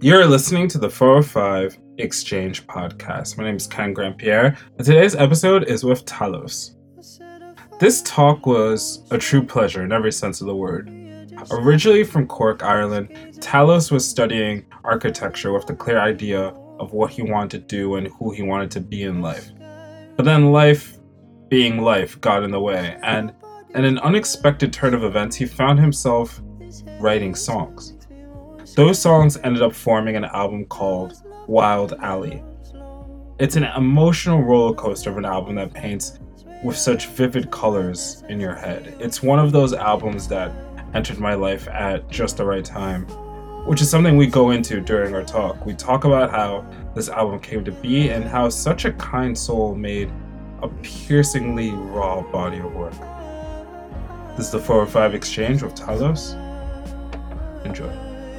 You're listening to the 405 Exchange podcast. My name is Ken Grandpierre, and today's episode is with Talos. This talk was a true pleasure in every sense of the word. Originally from Cork, Ireland, Talos was studying architecture with the clear idea of what he wanted to do and who he wanted to be in life. But then life, being life, got in the way, and in an unexpected turn of events, he found himself writing songs. Those songs ended up forming an album called Wild Alley. It's an emotional roller coaster of an album that paints with such vivid colors in your head. It's one of those albums that entered my life at just the right time, which is something we go into during our talk. We talk about how this album came to be and how such a kind soul made a piercingly raw body of work. This is the 405 Exchange with Talos. Enjoy.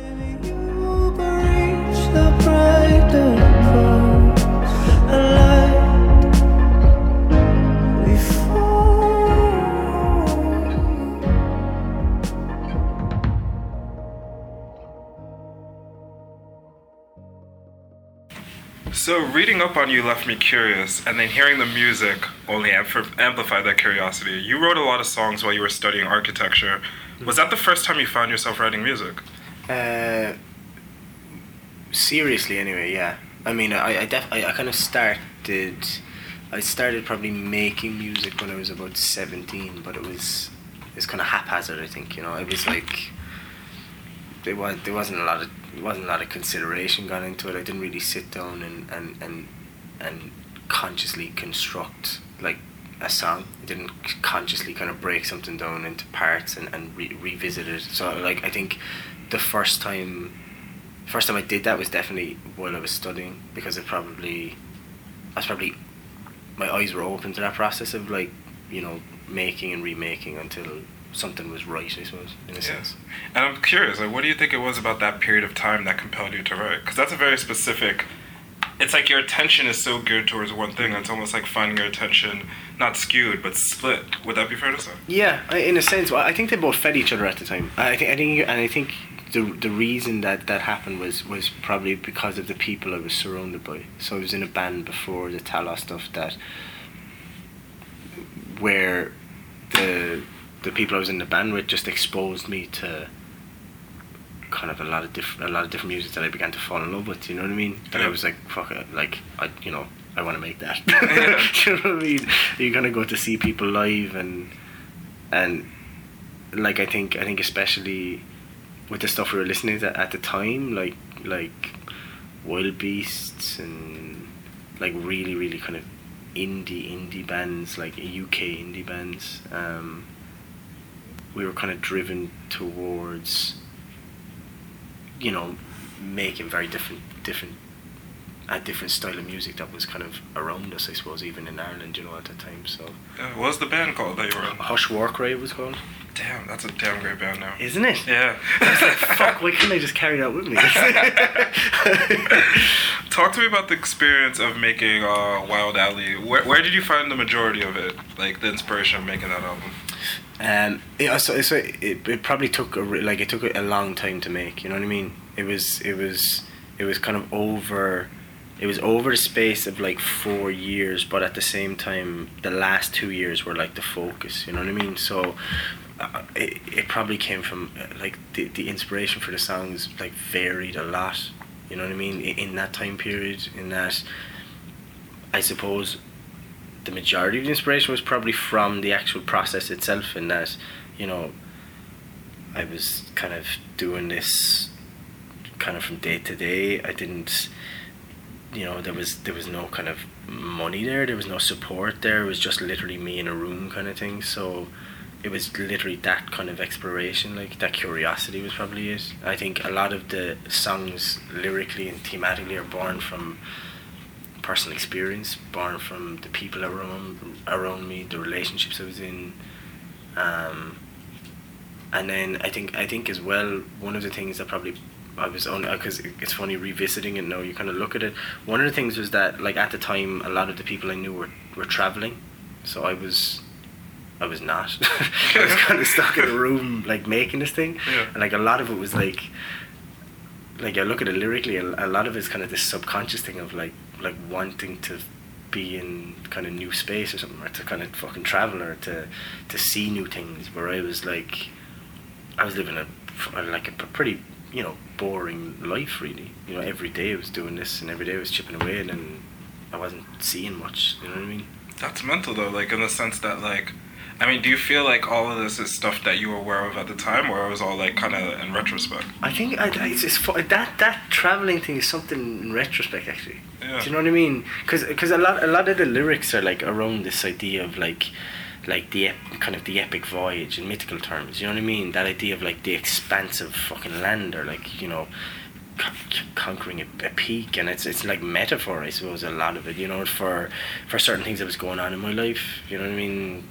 So reading up on you left me curious, and then hearing the music only amplified that curiosity. You wrote a lot of songs while you were studying architecture. Was that the first time you found yourself writing music? Seriously, anyway, yeah. I mean, I kind of started probably making music when I was about 17, but it's kind of haphazard, I think, you know. It was like there wasn't a lot of consideration gone into it. I didn't really sit down and consciously construct like a song. I didn't consciously kind of break something down into parts and revisit it. So like I think the first time I did that was definitely while I was studying, because my eyes were open to that process of like, you know, making and remaking until something was right, I suppose, in a sense. And I'm curious, like, what do you think it was about that period of time that compelled you to write? Because that's a very specific, it's like your attention is so geared towards one thing, it's almost like finding your attention not skewed, but split. Would that be fair to say? Yeah, in a sense. Well, I think they both fed each other at the time. I think the reason that happened was probably because of the people I was surrounded by. So I was in a band before the Talos stuff where the people I was in the band with just exposed me to kind of a lot of different music that I began to fall in love with. You know what I mean? That I was like, fuck it, like I want to make that. You know what I mean? You kind of go to see people live and like I think especially with the stuff we were listening to at the time, like Wild Beasts and like really, really kind of indie bands, like UK indie bands. We were kind of driven towards, you know, making very different style of music that was kind of around us, I suppose, even in Ireland, you know, at that time. So what was the band called that you were in? Hush Workray it was called. Damn, that's a damn great band now. Isn't it? Yeah. I was like, fuck, why couldn't I just carry that with me? Talk to me about the experience of making Wild Alley. Where did you find the majority of it, like the inspiration of making that album? It probably took it took a long time to make. You know what I mean? It was kind of over. It was over the space of like 4 years, but at the same time, the last 2 years were like the focus. You know what I mean? So it probably came from like the inspiration for the songs like varied a lot. You know what I mean? In that time period, in that, I suppose the majority of the inspiration was probably from the actual process itself, in that, you know, I was kind of doing this kind of from day to day. I didn't, you know, there was no kind of money there was no support there. It was just literally me in a room kind of thing. So it was literally that kind of exploration, like that curiosity was probably it. I think a lot of the songs lyrically and thematically are born from personal experience, born from the people around me, the relationships I was in, and then I think as well, one of the things that probably I was on, because it's funny revisiting it now, you kind of look at it, one of the things was that like at the time a lot of the people I knew were travelling, so I was not. I was kind of stuck in a room like making this thing, and like a lot of it was like like I look at it lyrically, a lot of it's kind of this subconscious thing of like wanting to be in kind of new space or something, or to kind of fucking travel, or to see new things. Where I was living a pretty, you know, boring life really. You know, every day I was doing this and every day I was chipping away, and I wasn't seeing much. You know what I mean? That's mental though, like in the sense that like, I mean, do you feel like all of this is stuff that you were aware of at the time, or it was all like kind of in retrospect? I think that traveling thing is something in retrospect actually. Yeah. Do you know what I mean? Because a lot of the lyrics are like around this idea of like the kind of the epic voyage in mythical terms. You know what I mean? That idea of like the expansive fucking land, or like, you know, conquering a peak, and it's like metaphor, I suppose, a lot of it. You know, for certain things that was going on in my life. You know what I mean?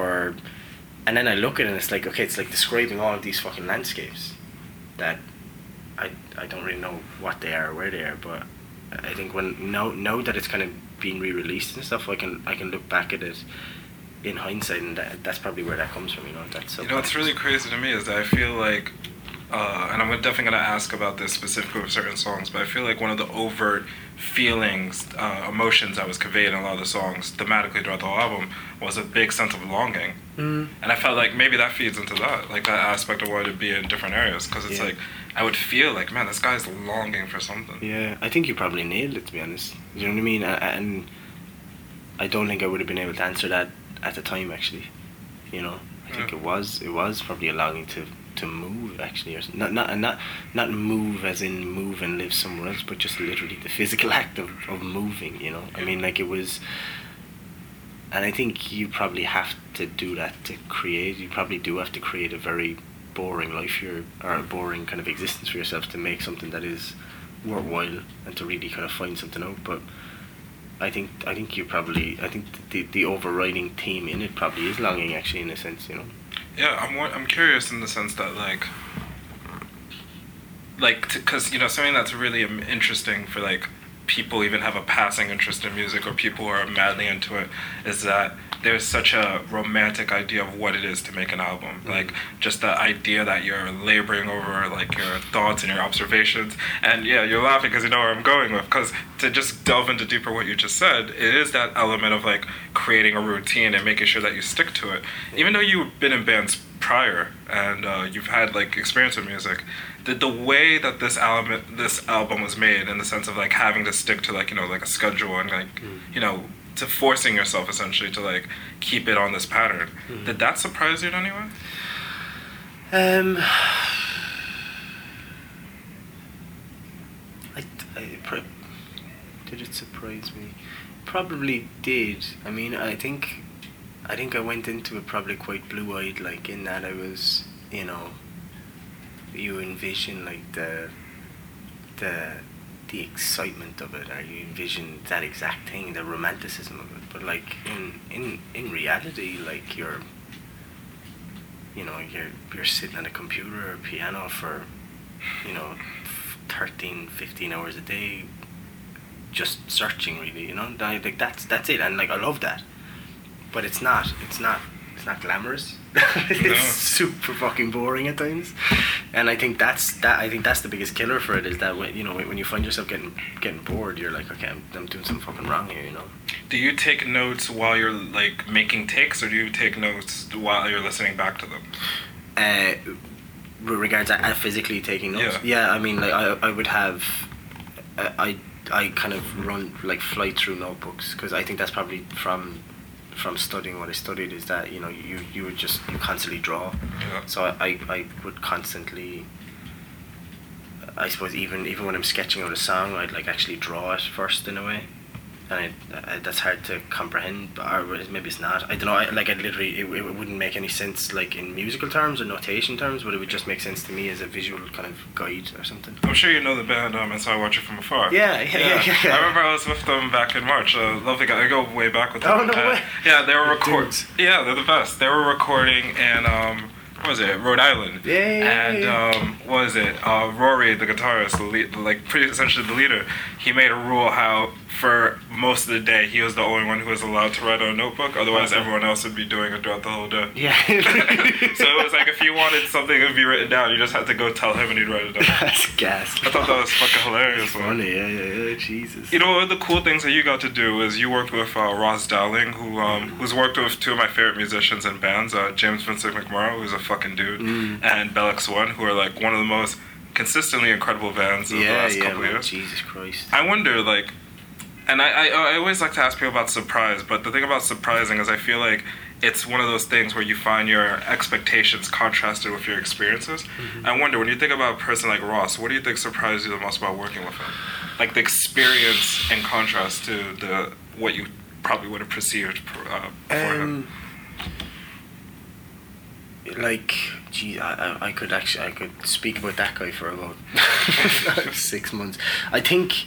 And then I look at it and it's like, okay, it's like describing all of these fucking landscapes that I don't really know what they are or where they are, but I think now that it's kind of being re-released and stuff, I can look back at it in hindsight, and that's probably where that comes from, you know. That's so. You know, what's really crazy to me is that I feel like, and I'm definitely going to ask about this specifically with certain songs, but I feel like one of the overt feelings, emotions that was conveyed in a lot of the songs thematically throughout the whole album was a big sense of longing. And I felt like maybe that feeds into that, like that aspect of wanting to be in different areas, because it's like, I would feel like, man, this guy's longing for something. Yeah, I think you probably nailed it, to be honest. You know what I mean? And I don't think I would have been able to answer that at the time, actually. You know, I think it was probably a longing to move, actually, or not move as in move and live somewhere else, but just literally the physical act of moving, you know. I mean, like, it was, and I think you probably have to do that to create. You probably do have to create a very boring life here, or a boring kind of existence for yourself, to make something that is worthwhile and to really kind of find something out. But I think the overriding theme in it probably is longing, actually, in a sense, you know. Yeah, I'm curious in the sense that because, you know, something that's really interesting for like people even have a passing interest in music, or people who are madly into it, is that there's such a romantic idea of what it is to make an album. Like, just the idea that you're laboring over like your thoughts and your observations. And yeah, you're laughing because you know where I'm going with, because to just delve into deeper what you just said, it is that element of like creating a routine and making sure that you stick to it. Even though you've been in bands prior and you've had like experience with music, the way that this album was made, in the sense of like having to stick to like, you know, like a schedule, and like you know, to forcing yourself essentially to like keep it on this pattern, did that surprise you in any way? Did it surprise me? Probably did. I mean, I think I went into it probably quite blue-eyed, like, in that I was, you know, you envision like the excitement of it, or you envision that exact thing, the romanticism of it. But like in reality, like you're sitting at a computer or piano for, you know, 13-15 hours a day, just searching, really, you know. Like that's it, and like I love that, but it's not glamorous. It's super fucking boring at times, and I think that's the biggest killer for it, is that when you find yourself getting bored, you're like, okay, I'm doing something fucking wrong here, you know. Do you take notes while you're like making takes, or do you take notes while you're listening back to them? With regards to physically taking notes, yeah, I mean, like I would have, I kind of run, like, fly through notebooks, because I think that's probably from studying what I studied, is that, you know, you constantly draw. Yeah. So I would constantly, I suppose, even when I'm sketching out a song, I'd like actually draw it first, in a way, and that's hard to comprehend, or maybe it's not. I don't know. I literally, it wouldn't make any sense like in musical terms or notation terms, but it would just make sense to me as a visual kind of guide or something. I'm sure you know the band, and so I Watch It From Afar. Yeah. I remember I was with them back in March. Lovely guy. I go way back with them. Oh, no way. Yeah, they were recording. Yeah, they're the best. They were recording in what was it, Rhode Island. And what was it, Rory, the guitarist, the lead, like pretty essentially the leader, he made a rule how for most of the day he was the only one who was allowed to write on a notebook, otherwise everyone else would be doing it throughout the whole day. Yeah. So it was like if you wanted something to be written down, you just had to go tell him and he'd write it down. That's gas. I thought that was fucking hilarious. Funny, yeah, Jesus. You know, one of the cool things that you got to do is you worked with Ross Dowling, who's worked with two of my favorite musicians and bands, James Vincent McMorrow, who's a fucking dude, and Bellix One, who are like one of the most consistently incredible bands of the last couple of years. Jesus Christ. I wonder, like, and I always like to ask people about surprise, but the thing about surprising is I feel like it's one of those things where you find your expectations contrasted with your experiences. I wonder, when you think about a person like Ross, what do you think surprised you the most about working with him? Like the experience in contrast to what you probably would have perceived for him. Like, gee, I could speak about that guy for about 6 months. I think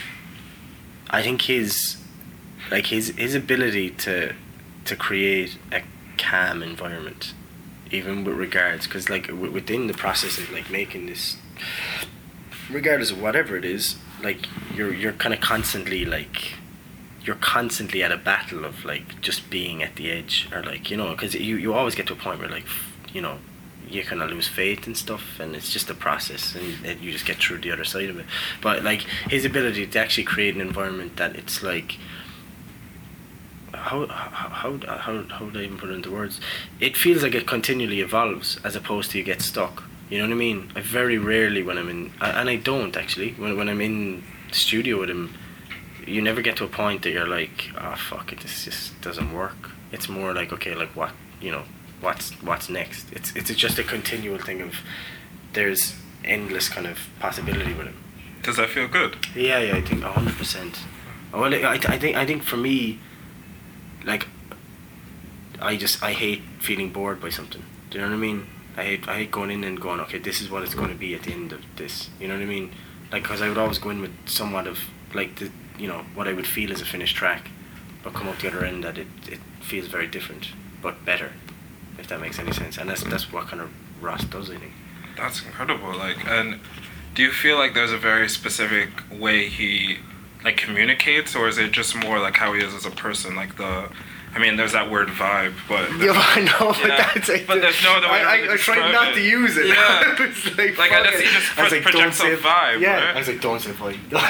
his ability to create a calm environment, even with regards, because like within the process of like making this, regardless of whatever it is, like you're kind of constantly like. You're constantly at a battle of like just being at the edge, or like, you know, because you always get to a point where like, you know, you kind of lose faith and stuff, and it's just a process, and you just get through the other side of it. But like his ability to actually create an environment that it's like, how would I even put it into words? It feels like it continually evolves as opposed to you get stuck. You know what I mean? I very rarely when I'm in, and I don't actually, when I'm in the studio with him, you never get to a point that you're like, oh fuck it, this just doesn't work. It's more like, okay, like what, you know, what's next? It's just a continual thing of there's endless kind of possibility with him. Does that feel good? Yeah, I think 100%. Well, I think for me, like, I hate feeling bored by something. Do you know what I mean? I hate going in and going, okay, this is what it's going to be at the end of this. You know what I mean? Like, because I would always go in with somewhat of like the, you know, what I would feel as a finished track, but come out the other end that it feels very different, but better, if that makes any sense. And that's what kind of Ross does, I think. That's incredible. Like, and do you feel like there's a very specific way he like communicates, or is it just more like how he is as a person? Like I mean, there's that word vibe, but yeah, I know, but that's like, but there's no other way I tried not to use it. Yeah, it's like I guess he just projects a vibe. Yeah, right? I was like, don't say vibe. But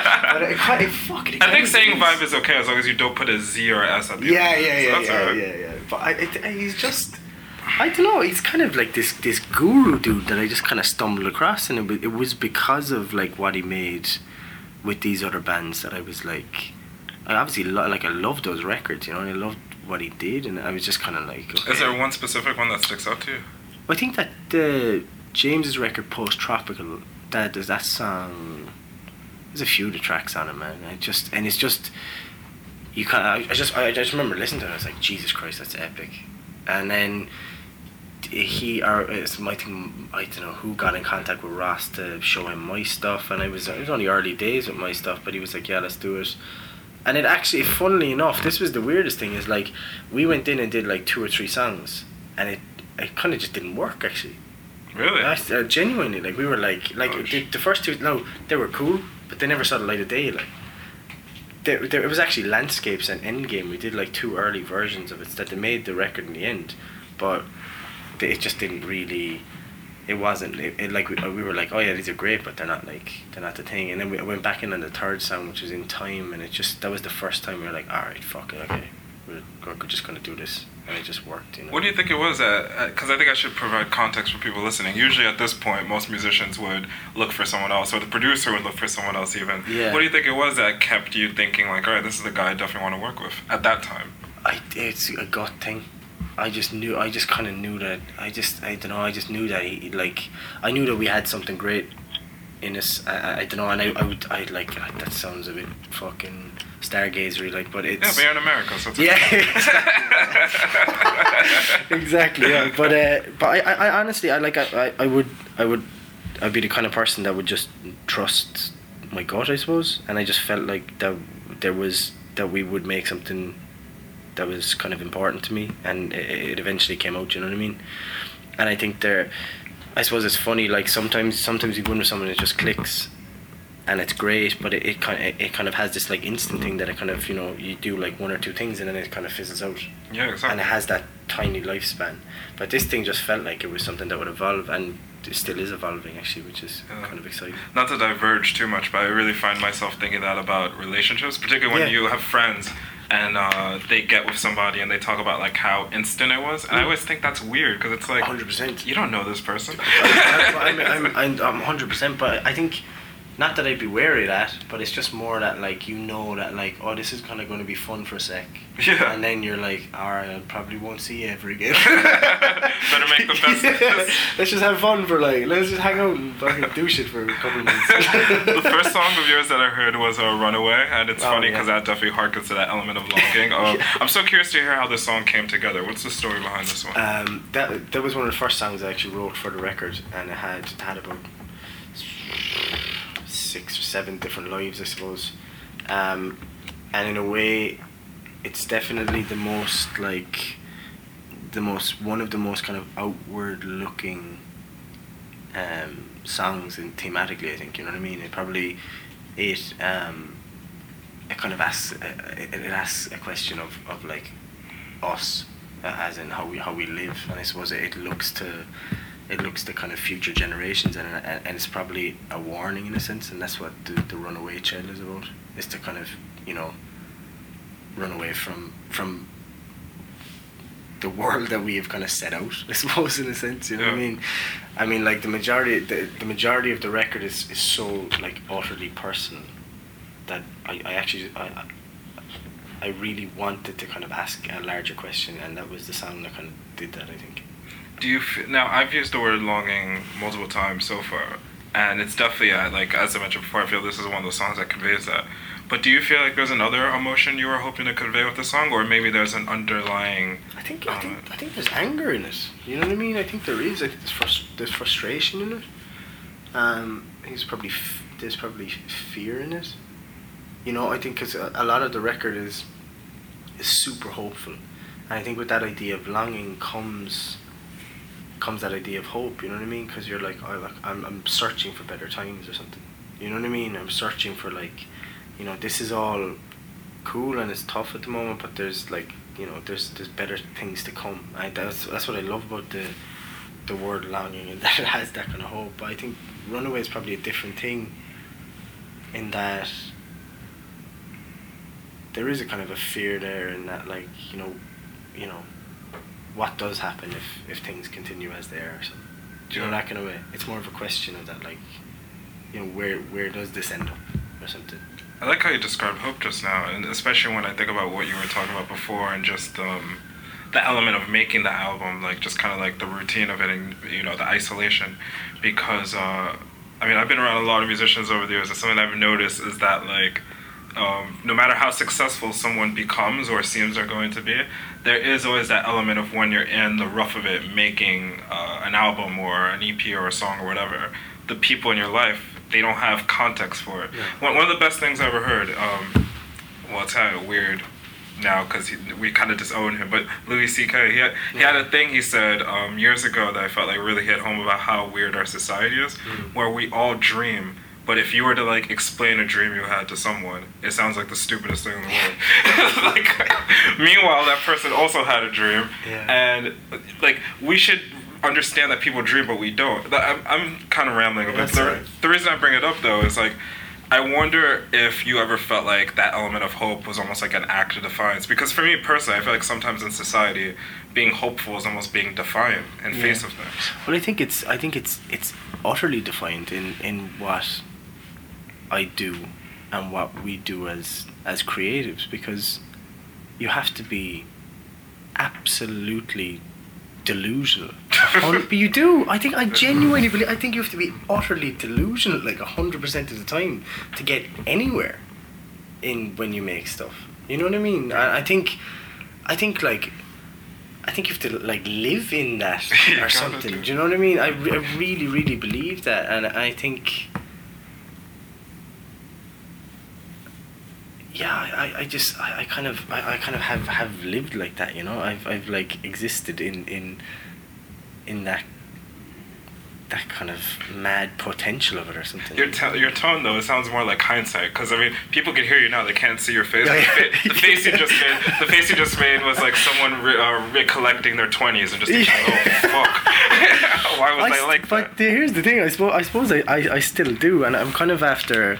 I think saying vibe is okay as long as you don't put a Z or S at the end. Yeah. But he's just, I don't know. He's kind of like this guru dude that I just kind of stumbled across, and it was because of like what he made with these other bands that I was like. I obviously I loved those records, you know, and I loved what he did, and I was just kind of like, okay. Is there one specific one that sticks out to you? I think that James's record Post Tropical, there's that song. There's a few of the tracks on it, man. It's just you kind of. I just remember listening to it. I was like, Jesus Christ, that's epic. And then I don't know who got in contact with Ross to show him my stuff, and it was only early days with my stuff, but he was like, yeah, let's do it. And it actually, funnily enough, this was the weirdest thing, is like, we went in and did like 2 or 3 songs, and it kind of just didn't work, actually. Really? Genuinely, like, we were like the first 2, no, they were cool, but they never saw the light of day, like. It was actually Landscapes and Endgame. We did like 2 early versions of it that they made the record in the end, but it just didn't really. It wasn't like we were like, oh yeah, these are great, but they're not the thing. And then we went back in on the 3rd song, which was In Time, and that was the first time we were like, all right, fuck it, okay, we're just gonna do this, and it just worked, you know. What do you think it was? Because I think I should provide context for people listening. Usually at this point, most musicians would look for someone else, or the producer would look for someone else even. Yeah. What do you think it was that kept you thinking like, all right, this is the guy I definitely want to work with at that time? It's a gut thing. I just knew that he, like, I knew that we had something great in us. I don't know, and I'd like, that sounds a bit fucking stargazery, like, but it's. Yeah, but you're in America, so it's exactly, yeah. But I honestly, I'd be the kind of person that would just trust my gut, I suppose, and I just felt like that we would make something that was kind of important to me, and it eventually came out, you know what I mean? And I think I suppose it's funny, like sometimes you go into someone, it just clicks and it's great, but it kind of has this like instant thing that it kind of, you know, you do like one or two things and then it kind of fizzles out. Yeah, exactly. And it has that tiny lifespan. But this thing just felt like it was something that would evolve, and it still is evolving actually, which is kind of exciting. Not to diverge too much, but I really find myself thinking that about relationships, particularly when you have friends and they get with somebody and they talk about like how instant it was, and I always think that's weird because it's like 100%. You don't know this person. I'm 100%, but I think, not that I'd be wary of that, but it's just more that like, you know, that like, oh, this is kind of going to be fun for a sec. Yeah. And then you're like, alright, I probably won't see you ever again. Better make the best of this. Let's just have fun for like, let's just hang out and fucking do shit for a couple of minutes. The first song of yours that I heard was Runaway, and it's funny because that definitely harkens to that element of longing. I'm so curious to hear how this song came together. What's the story behind this one? That was one of the first songs I actually wrote for the record, and it had about 6 or 7 different lives, I suppose. And in a way, it's definitely one of the most kind of outward looking songs, and thematically, I think, you know what I mean. It probably it kind of asks a question of like us, as in how we live, and I suppose it looks to kind of future generations, and it's probably a warning in a sense, and that's what the Runaway Child is about, is to kind of, you know, run away from the world that we have kind of set out, I suppose, in a sense, you know what I mean? I mean, like the majority of the record is so like utterly personal that I really wanted to kind of ask a larger question, and that was the song that kind of did that, I think. Do you now? I've used the word longing multiple times so far, and it's definitely like, as I mentioned before, I feel this is one of those songs that conveys that. But do you feel like there's another emotion you were hoping to convey with the song, or maybe there's an underlying? I think there's anger in it. You know what I mean? I think there is. I think there's frustration in it. I think there's probably fear in it. You know, I think because a lot of the record is super hopeful, and I think with that idea of longing comes that idea of hope. You know what I mean? Because you're like, I'm searching for better times or something. You know what I mean? I'm searching for, like, you know, this is all cool and it's tough at the moment, but there's like, you know, there's better things to come. That's what I love about the word longing, and that it has that kind of hope. But I think Runaway is probably a different thing, in that there is a kind of a fear there, in that, like, you know, what does happen if things continue as they are, or something. Do you know, that kind of way? It's more of a question of that, like, you know, where does this end up, or something. I like how you described hope just now, and especially when I think about what you were talking about before, and just the element of making the album, like just kind of like the routine of it, and, you know, the isolation. Because I mean, I've been around a lot of musicians over the years, and something I've noticed is that, like, no matter how successful someone becomes or seems they're going to be, there is always that element of when you're in the rough of it, making an album or an EP or a song or whatever, the people in your life, they don't have context for it. Yeah. One of the best things I ever heard, well, it's kind of weird now because we kind of disown him, but Louis C.K., he had a thing he said years ago that I felt like really hit home about how weird our society is, where we all dream. But if you were to, like, explain a dream you had to someone, it sounds like the stupidest thing in the world. Like, meanwhile, that person also had a dream, and, like, we should understand that people dream, but we don't. I'm kind of rambling a bit. The reason I bring it up, though, is, like, I wonder if you ever felt like that element of hope was almost like an act of defiance. Because for me personally, I feel like sometimes in society, being hopeful is almost being defiant in face of things. Well, I think it's utterly defiant in what I do and what we do as creatives, because you have to be absolutely delusional. But you do. I genuinely believe. I think you have to be utterly delusional, like 100% of the time, to get anywhere when you make stuff. You know what I mean? I think you have to, like, live in that or something. Do you know what I mean? I really, really believe that, and I think. Yeah, I kind of have lived like that, you know. I've like existed in in that kind of mad potential of it or something. Your tone though, it sounds more like hindsight, because I mean, people can hear you now, they can't see your face. The face you just made was like someone recollecting their 20s and just thinking, oh fuck, why was I like that? But here's the thing, I suppose I still do, and I'm kind of after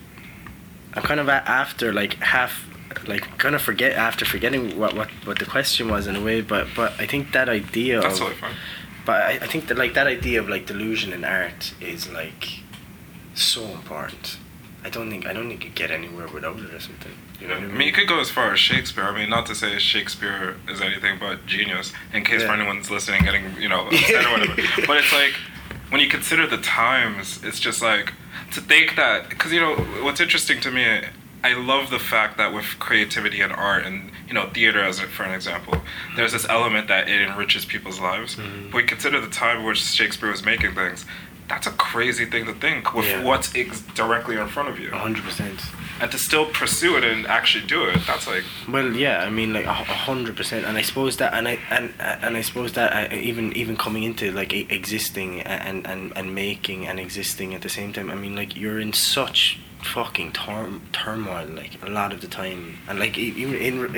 like half, like kind of forgetting what the question was in a way, but I think that idea that's totally fine. But I think that like that idea of like delusion in art is like so important. I don't think you get anywhere without it or something. You know what I mean? You could go as far as Shakespeare. I mean, not to say Shakespeare is anything but genius, in case for anyone's listening getting, upset or whatever. But it's like, when you consider the times, it's just like, to think that, because, what's interesting to me, I love the fact that with creativity and art and, theater for an example, there's this element that it enriches people's lives. Mm-hmm. But we consider the time in which Shakespeare was making things. That's a crazy thing to think with what's directly in front of you. 100%. And to still pursue it and actually do it, that's like... Well, yeah, I mean, like 100%. And I suppose that, and I suppose that even coming into like existing and making and existing at the same time, I mean, like you're in such fucking turmoil like a lot of the time, and like even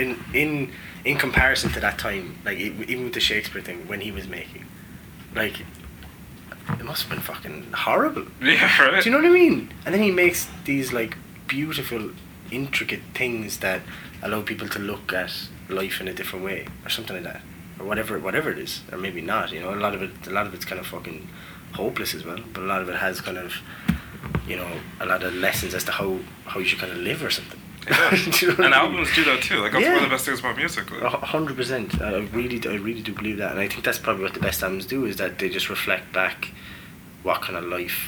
in comparison to that time, like even with the Shakespeare thing when he was making, like it must have been fucking horrible. Yeah, right. Do you know what I mean? And then he makes these like beautiful, intricate things that allow people to look at life in a different way, or something like that, or whatever it is, or maybe not. A lot of it's kind of fucking hopeless as well, but a lot of it has kind of, a lot of lessons as to how you should kind of live or something. Yeah. And albums do that too. Like that's one of the best things about music. 100%. I really do believe that, and I think that's probably what the best albums do, is that they just reflect back what kind of life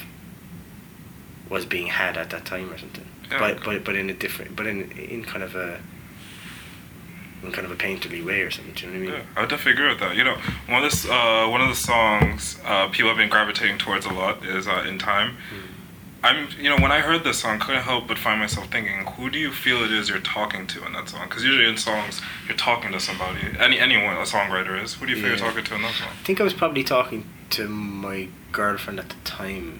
was being had at that time or something. Yeah, but in a different, but in kind of a painterly way or something. Do you know what I mean? Yeah, I would definitely agree with that. One of the songs people have been gravitating towards a lot is "In Time." I'm, when I heard this song, couldn't help but find myself thinking, who do you feel it is you're talking to in that song? Because usually in songs, you're talking to somebody. Anyone a songwriter is. Who do you feel you're talking to in that song? I think I was probably talking to my girlfriend at the time,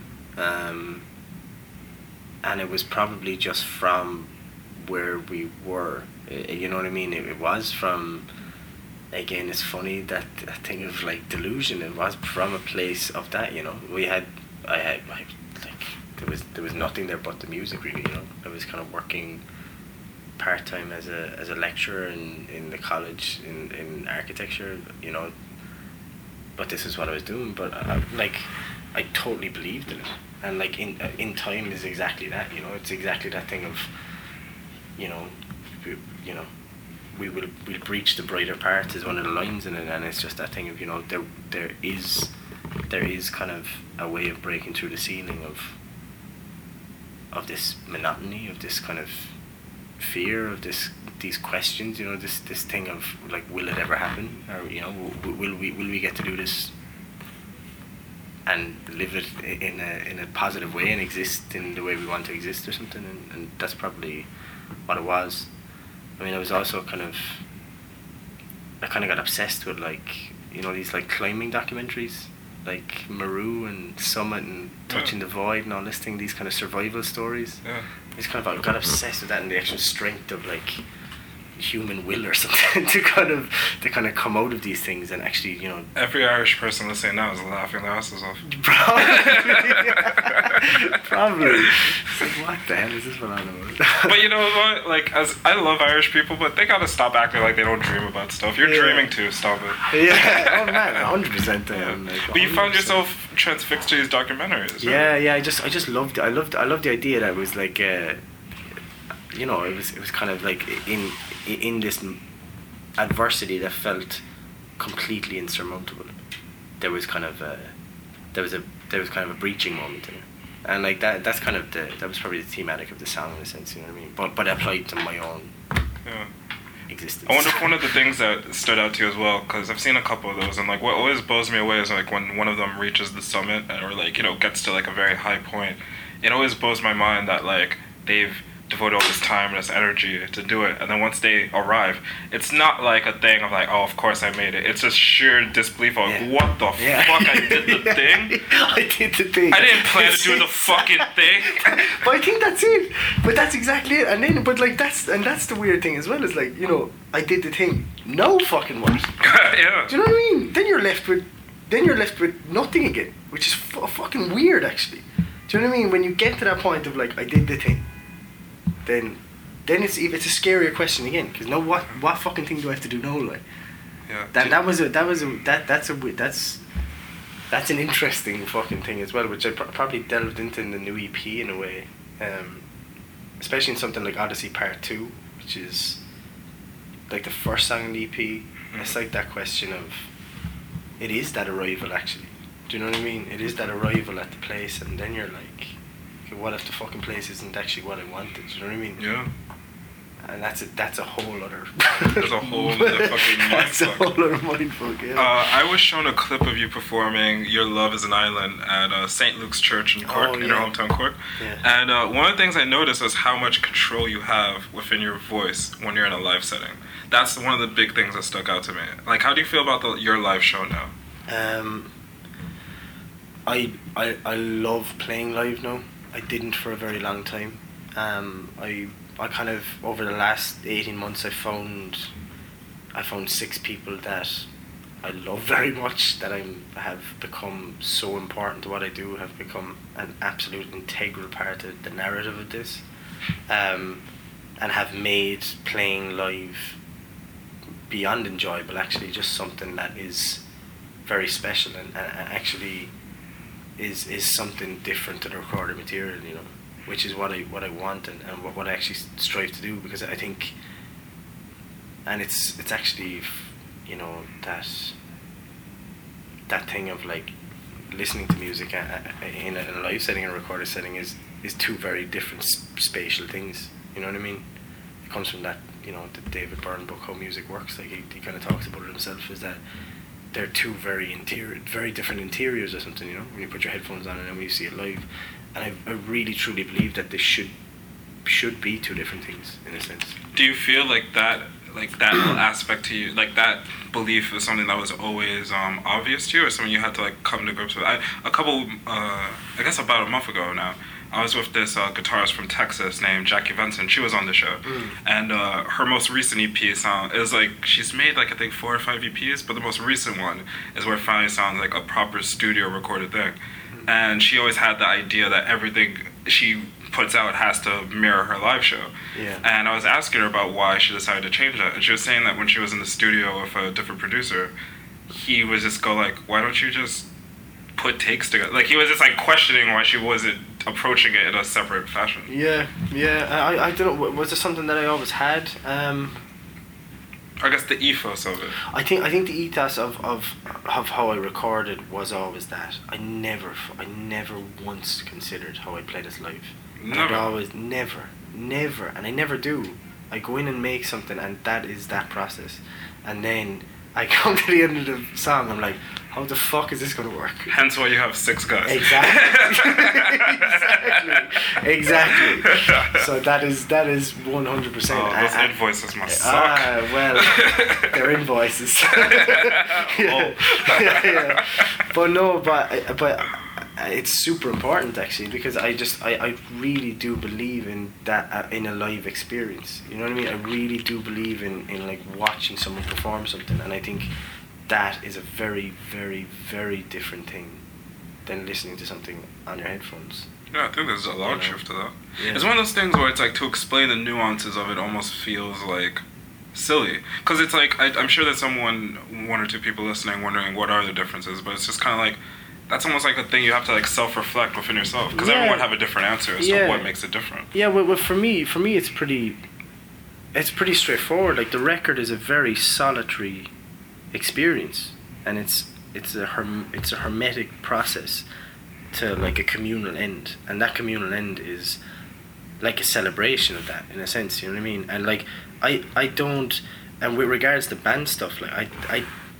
and it was probably just from where we were. You know what I mean? It was from. Again, it's funny that thing of like delusion. It was from a place of that. There was nothing there but the music, really. I was kind of working part-time as a lecturer in the college in architecture, but this is what I was doing. But I totally believed in it, and like in time is exactly that. It's exactly that thing of we'll breach the brighter parts is one of the lines in it, and it's just that thing of there is kind of a way of breaking through the ceiling of this monotony, of this kind of fear, of these questions, this thing of like, will it ever happen, or will we get to do this and live it in a positive way and exist in the way we want to exist or something, and that's probably what it was. I mean, I was also I kind of got obsessed with like these like climbing documentaries, like Maru and Summit and Touching the Void and all this thing, these kind of survival stories. Yeah. I got obsessed with that, and the actual strength of like human will or something to kind of come out of these things and actually every Irish person listening now is laughing their asses off. Probably. It's like, what the hell is this one on about? But you know what, like, as I love Irish people, but they gotta stop acting like they don't dream about stuff. You're dreaming too, stop it. Yeah, oh man, 100%. Like, but you found yourself transfixed to these documentaries, right? Yeah, I just loved it. I loved the idea that it was like it was kind of like in this adversity that felt completely insurmountable. There was kind of a breaching moment in it, and like that's kind of that was probably the thematic of the song in a sense. You know what I mean? But applied to my own existence. I wonder if one of the things that stood out to you as well, because I've seen a couple of those, and like what always blows me away is like when one of them reaches the summit or like gets to like a very high point. It always blows my mind that like they've devote all this time and this energy to do it, and then once they arrive, it's not like a thing of like, oh, of course I made it. It's just sheer disbelief of what the fuck, I did the thing. I did the thing. I didn't plan to do the fucking thing. But I think that's it. But that's exactly it. And then, but like that's the weird thing as well. Is like, you know, I did the thing. No fucking what? Yeah. Do you know what I mean? Then you're left with nothing again, which is fucking weird actually. Do you know what I mean? When you get to that point of like, I did the thing, then it's a scarier question again, because no, what fucking thing do I have to do now, like? Yeah. That's an interesting fucking thing as well, which I probably delved into in the new EP in a way, especially in something like Odyssey Part 2, which is like the first song in the EP. Mm-hmm. It's like that question of, it is that arrival actually. Do you know what I mean? It is that arrival at the place, and then you're like, okay, what if the fucking place isn't actually what I wanted? Do you know what I mean? Yeah. And that's a whole other. There's a whole other fucking mindfuck. That's a whole other mindfuck. Yeah. I was shown a clip of you performing "Your Love Is an Island" at St. Luke's Church in Cork, in your hometown Cork. Yeah. And one of the things I noticed was how much control you have within your voice when you're in a live setting. That's one of the big things that stuck out to me. Like, how do you feel about your live show now? I love playing live now. I didn't for a very long time. I kind of, over the last 18 months, I found 6 people that I love very much, that have become so important to what I do, have become an absolute integral part of the narrative of this, and have made playing live beyond enjoyable, actually just something that is very special and actually is something different to the recorded material, you know, which is what I want and what I actually strive to do, because I think, and it's actually, you know, that thing of like listening to music in a live setting and a recorded setting is 2 very different spatial things, you know what I mean? It comes from that, you know, the David Byrne book, How Music Works. Like he kind of talks about it himself, is that they're 2 very different interiors or something, you know, when you put your headphones on and then when you see it live. And I really truly believe that they should be 2 different things in a sense. Do you feel like that little aspect to you, like that belief is something that was always obvious to you, or something you had to like come to grips with? I guess about a month ago now, I was with this guitarist from Texas named Jackie Benson. She was on the show, and her most recent EP sound is like, she's made like I think 4 or 5 EPs, but the most recent one is where it finally sounds like a proper studio recorded thing. And she always had the idea that everything she puts out has to mirror her live show. Yeah. And I was asking her about why she decided to change that, and she was saying that when she was in the studio with a different producer, he was just go like, why don't you just put takes together? Like, he was just like questioning why she wasn't approaching it in a separate fashion. Yeah. I don't know. Was there something that I always had? I guess the ethos of it. I think the ethos of how I recorded was always that. I never once considered how I play this live. Never. I'd always never, and I never do. I go in and make something, and that is that process. And then I come to the end of the song, I'm like, how the fuck is this going to work? Hence why you have 6 guys. Exactly. Exactly. So that is 100%. Oh, those invoices must suck. Well, they're invoices. Yeah. But it's super important actually, because I really do believe in that in a live experience. You know what I mean? I really do believe in like watching someone perform something, and I think that is a very, very, very different thing than listening to something on your headphones. Yeah, I think there's a large shift to that. Yeah. It's one of those things where it's like, to explain the nuances of it almost feels like silly, because it's like I'm sure there's 1 or 2 people listening wondering what are the differences, but it's just kind of like, that's almost like a thing you have to like self-reflect within yourself, because everyone have a different answer as to what makes it different. Yeah, well for me it's pretty straightforward. Like, the record is a very solitary experience, and it's a hermetic process to like a communal end, and that communal end is like a celebration of that in a sense, you know what I mean? And like I don't, and with regards to band stuff, like I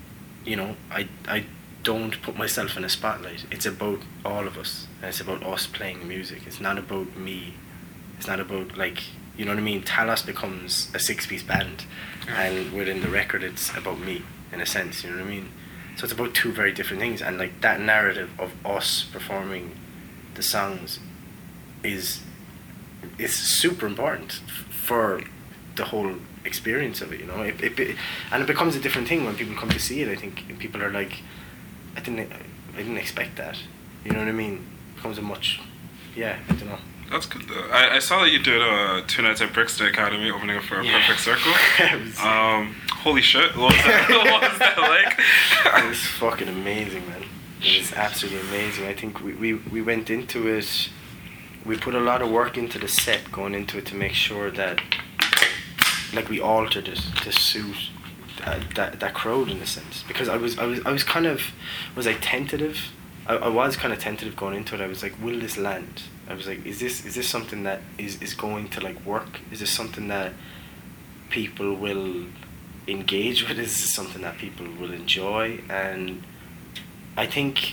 don't put myself in a spotlight. It's about all of us, and it's about us playing the music. It's not about me It's not about like, you know what I mean? Talos becomes a 6-piece band, and within the record it's about me in a sense, you know what I mean? So it's about two very different things, and like that narrative of us performing the songs is super important for the whole experience of it, you know. And it becomes a different thing when people come to see it. I think people are like, I didn't expect that, you know what I mean? It becomes a much, I don't know. That's good though. I saw that you did 2 nights at Brixton Academy opening up for a Perfect Circle. Holy shit, what was that like? It was fucking amazing, man. It was absolutely amazing. I think we went into it, we put a lot of work into the set going into it to make sure that like we altered it to suit that crowd in a sense, because I was kind of, was I tentative? I was kind of tentative going into it. I was like, will this land? I was like, is this something that is going to like work? Is this something that people will engage with? Is this something that people will enjoy? And I think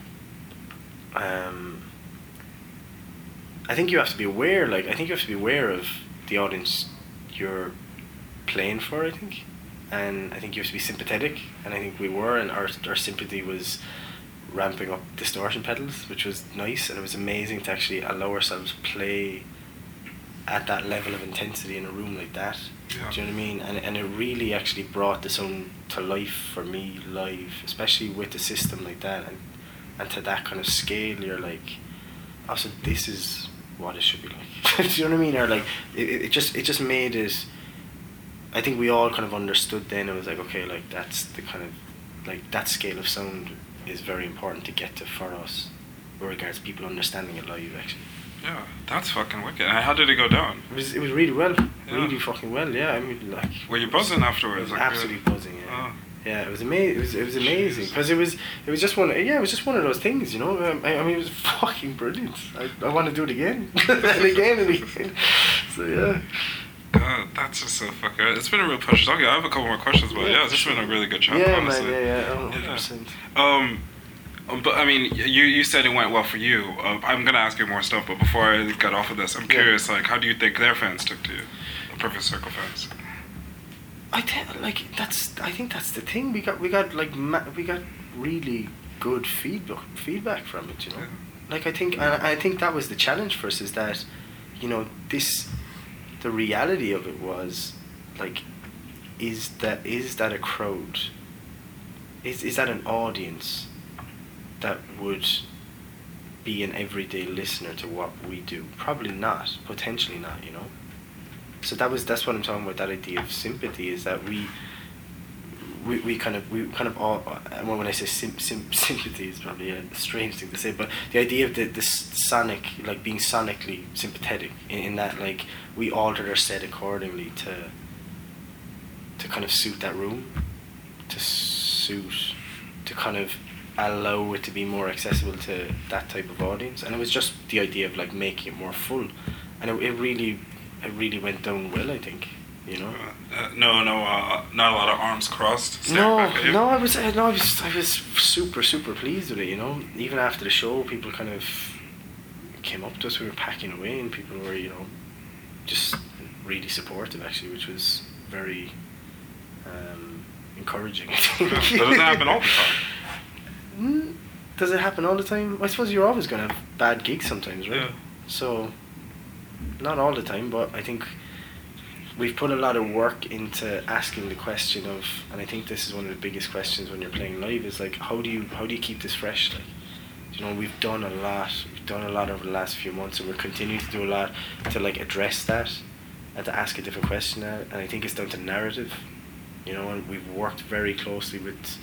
you have to be aware. Like, I think you have to be aware of the audience you're playing for, I think. And I think you have to be sympathetic, and I think we were, and our sympathy was ramping up distortion pedals, which was nice, and it was amazing to actually allow ourselves play at that level of intensity in a room like that. Yeah. Do you know what I mean? And it really actually brought the song to life for me live, especially with the system like that, and to that kind of scale. You're like, oh, so this is what it should be like. Do you know what I mean? Or like, it just made it. I think we all kind of understood then. It was like, okay, like that's the kind of, like that scale of sound is very important to get to for us, with regards to people understanding it live actually. Yeah, that's fucking wicked. And how did it go down? It was really well, really fucking well. Yeah, I mean, like. Were you buzzing afterwards? Like, absolutely buzzing. Yeah. Oh. Yeah, it was amazing. It was amazing because it was just one. Yeah, it was just one of those things, you know. I mean, it was fucking brilliant. I want to do it again and again and again. So yeah. God, that's just so fucking. It's been a real pleasure talking. I have a couple more questions, but yeah, it's been a really good chat. Yeah, honestly. man. Yeah, 100%. But I mean, you said it went well for you. I'm gonna ask you more stuff, but before I get off of this, I'm curious. Like, how do you think their fans took to you, the Perfect Circle fans? I think that's the thing. We got really good feedback from it. You know, like I think that was the challenge for us, is that, you know, the reality of it was like, is that a crowd? Is that an audience that would be an everyday listener to what we do? Probably not. Potentially not, you know. So that's what I'm talking about. That idea of sympathy is that we kind of all. Well, when I say sympathy is probably a strange thing to say, but the idea of the sonic, like being sonically sympathetic in that, like, we altered our set accordingly to kind of suit that room, to kind of allow it to be more accessible to that type of audience. And it was just the idea of like making it more full, and it really went down well, I think, you know. Not a lot of arms crossed. I was super pleased with it, you know. Even after the show, people kind of came up to us. We were packing away, and people were, you know, just really supportive actually, which was very encouraging. Does it happen all the time? Does it happen all the time? I suppose you're always going to have bad gigs sometimes, right? Yeah. So, not all the time, but I think we've put a lot of work into asking the question of, and I think this is one of the biggest questions when you're playing live, is like, how do you keep this fresh? Like, you know, we've done a lot over the last few months, and we're continuing to do a lot to like address that and to ask a different question now. And I think it's down to narrative, you know. And we've worked very closely with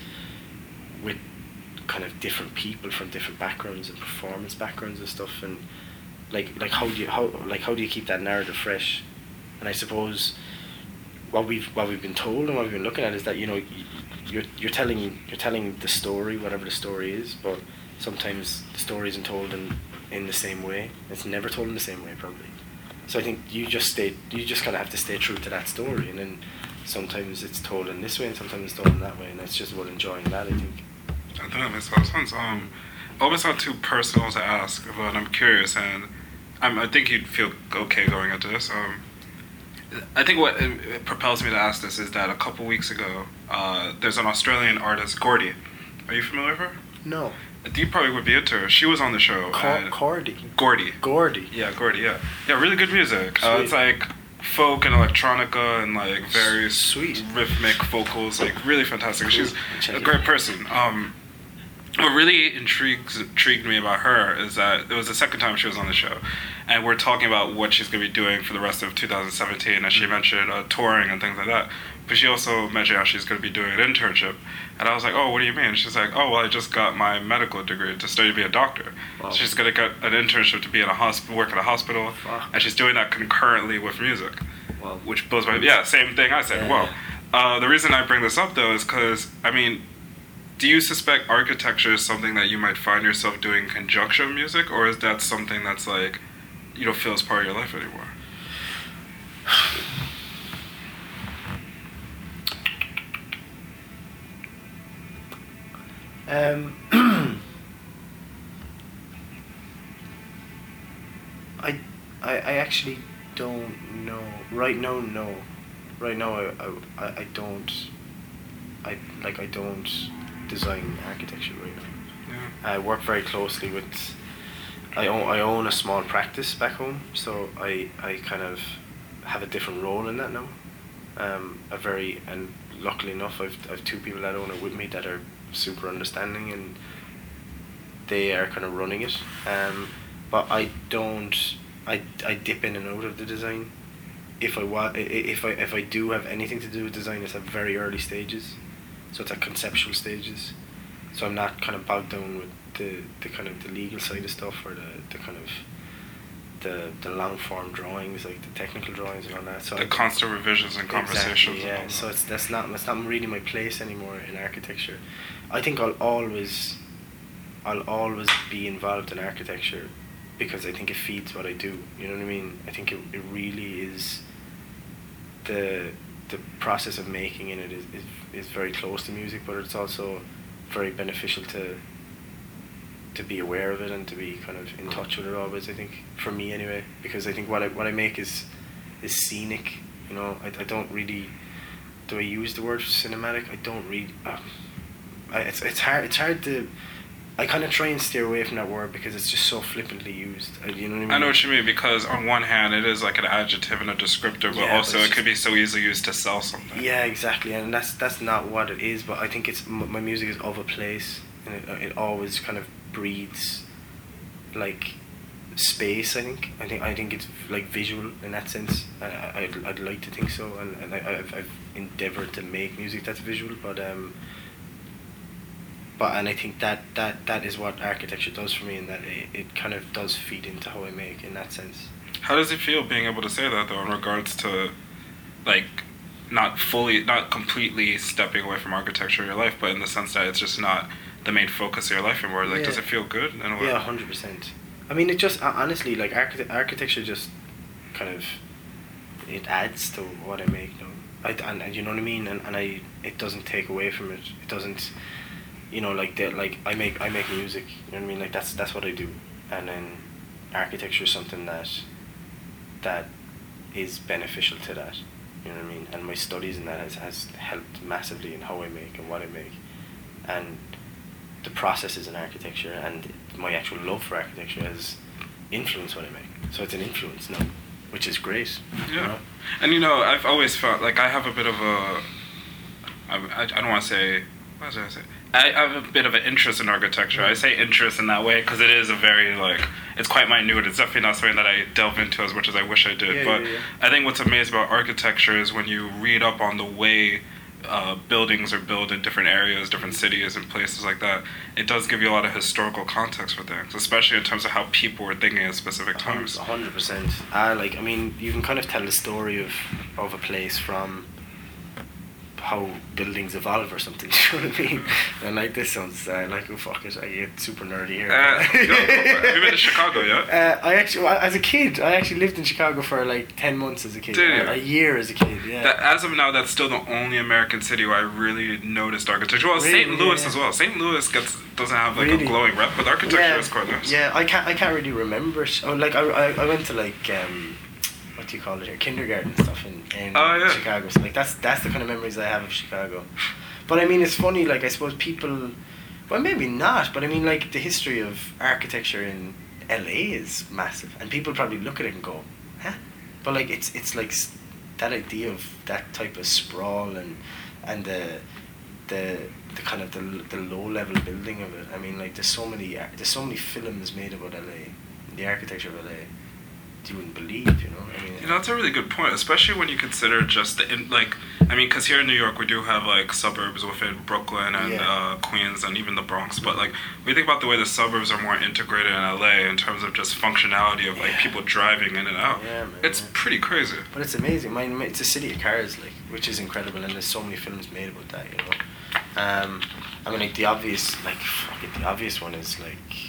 kind of different people from different backgrounds and performance backgrounds and stuff, and like how do you keep that narrative fresh? And I suppose what we've been told and what we've been looking at is that, you know, you're telling the story, whatever the story is, but sometimes the story isn't told in the same way. It's never told in the same way, probably. So I think you just kind of have to stay true to that story, and then sometimes it's told in this way and sometimes it's told in that way, and it's just about enjoying that, I think. I think that makes a lot of sense. I always have too personal to ask, but I'm curious, and I think you'd feel okay going into this. I think what propels me to ask this is that a couple weeks ago, there's an Australian artist, Gordy. Are you familiar with her? No. You probably would be into her. She was on the show. Gordy. Yeah, Gordy. Yeah, yeah. Really good music. It's like folk and electronica and like very sweet rhythmic vocals. Like really fantastic. She's a great person. What really intrigued me about her is that it was the second time she was on the show, and we're talking about what she's going to be doing for the rest of 2017, and she mentioned touring and things like that, but she also mentioned how she's going to be doing an internship, and I was like, oh, what do you mean? She's like, oh, well, I just got my medical degree to study to be a doctor. Wow. So she's going to get an internship to be in a hospital, work at a hospital, and she's doing that concurrently with music, which blows my, same thing I said, The reason I bring this up, though, is because, I mean, do you suspect architecture is something that you might find yourself doing in conjunction with music, or is that something that's like you don't feel as part of your life anymore? I actually don't know. Right now, no. Right now, I don't. I don't design architecture right now. Yeah. I work very closely with. I own a small practice back home, so I kind of have a different role in that now. And luckily enough, I've two people that own it with me that are super understanding, and they are kind of running it. But I don't. I dip in and out of the design. If I do have anything to do with design, it's at very early stages. So it's at conceptual stages. So I'm not kind of bogged down with the kind of the legal side of stuff, or the kind of the long form drawings, like the technical drawings and all that. So the constant revisions and conversations. Exactly, yeah. So that's not really my place anymore in architecture. I think I'll always be involved in architecture because I think it feeds what I do. You know what I mean? I think it really is the process of making in it is very close to music, but it's also very beneficial to be aware of it and to be kind of in touch with it always, I think, for me anyway, because I think what I make is scenic. You know, I don't really, do I use the word cinematic? I don't really, it's hard to, I kind of try and steer away from that word because it's just so flippantly used. You know what I mean? I know what you mean, because on one hand it is like an adjective and a descriptor, but also it could be so easily used to sell something. Yeah, exactly, and that's not what it is. But I think it's my music is of a place, and it always kind of breathes like space. I think it's like visual in that sense. I'd like to think so, and I've endeavored to make music that's visual, but I think that is what architecture does for me, and that it kind of does feed into how I make in that sense. How does it feel being able to say that, though, in regards to, like, not completely stepping away from architecture in your life, but in the sense that it's just not the main focus of your life anymore? Like, does it feel good in a way? Yeah, 100%. I mean, it just, honestly, like, architecture just kind of, it adds to what I make now. And you know what I mean? And it doesn't take away from it. It doesn't... You know, like I make music. You know what I mean? Like that's what I do, and then architecture is something that is beneficial to that. You know what I mean? And my studies in that has helped massively in how I make and what I make, and the processes in architecture and my actual love for architecture has influenced what I make. So it's an influence now, which is great. Yeah, you know? And I've always felt like I have a bit of a. I don't want to say. What was I say? I have a bit of an interest in architecture. I say interest in that way because it is a very, like, it's quite minute. It's definitely not something that I delve into as much as I wish I did. But I think what's amazing about architecture is when you read up on the way buildings are built in different areas, different cities and places like that, it does give you a lot of historical context for things, especially in terms of how people were thinking at specific times. 100%. I mean, you can kind of tell the story of a place from how buildings evolve or something. You know what I mean? And like this sounds like, oh fuck it, I get super nerdy here. Have you been to Chicago yet? As a kid, I actually lived in Chicago for like 10 months as a kid. Did you? A year as a kid, yeah. As of now, that's still the only American city where I really noticed architecture. Well, Really? St. Louis Yeah. as well. St. Louis doesn't have like Really? a glowing rep, but architecture is quite nice. Yeah, I can't really remember. Like I went to like what do you call it here? Kindergarten and stuff in Chicago. So like that's the kind of memories I have of Chicago. But I mean, it's funny. Like I suppose people, well maybe not, but I mean like the history of architecture in LA is massive, and people probably look at it and go, huh? But like it's like that idea of that type of sprawl and the kind of the low level building of it. I mean, like there's so many films made about LA, the architecture of LA. You wouldn't believe, you know. I mean, that's a really good point, especially when you consider just because here in New York we do have like suburbs within Brooklyn and Queens and even the Bronx. But like when you think about the way the suburbs are more integrated in LA in terms of just functionality of like people driving in and out, it's pretty crazy. But it's amazing. It's a city of cars, like, which is incredible, and there's so many films made about that, you know. I mean, like the obvious one is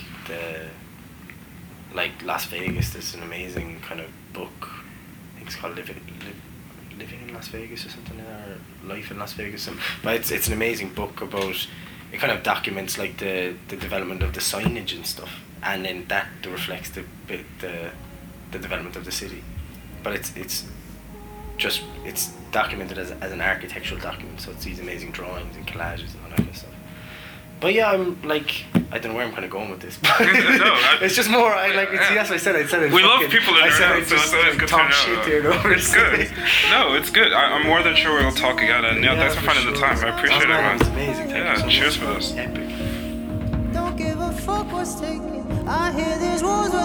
like Las Vegas. There's an amazing kind of book. I think it's called Living in Las Vegas or something, or Life in Las Vegas. But it's an amazing book about. It kind of documents like the development of the signage and stuff, and then that reflects the development of the city. But it's documented as an architectural document. So it's these amazing drawings and collages and all that kind of stuff. But yeah, I'm like, I don't know where I'm kind of going with this. But it's just more, that's what I said. We love people in I just talk shit here. It's good. No, it's good. I'm more than sure we'll talk again. And thanks for finding the time. I appreciate it, man. It's amazing. Thank you so cheers much. for this. Epic. Don't give a fuck what's taken. I hear there's wars